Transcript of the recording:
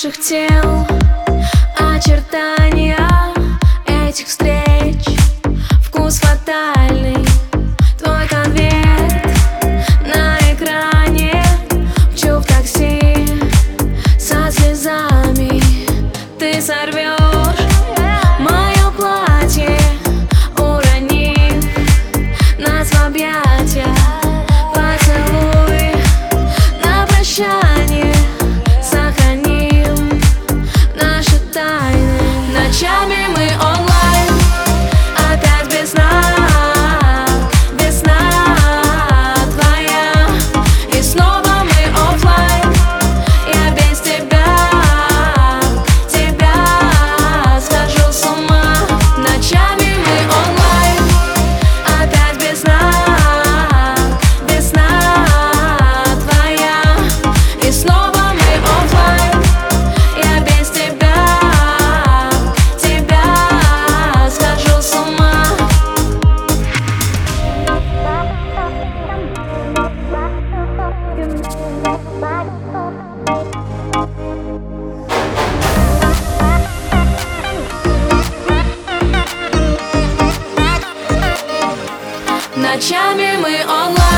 наших тел, очертания этих встреч, вкус фатальный, твой конверт на экране. Мчу в такси со слезами, ты сорвешь мое платье, уронив нас в объятия. Поцелуй на прощание, сохраним наши тайны. Ночами мы онлайн, опять без сна. Весна твоя, и снова мы оффлайн. Я без тебя схожу с ума. Ночами мы онлайн, опять без сна. Весна твоя, и снова мы оффлайн. Я без тебя схожу с ума. Ночами мы онлайн.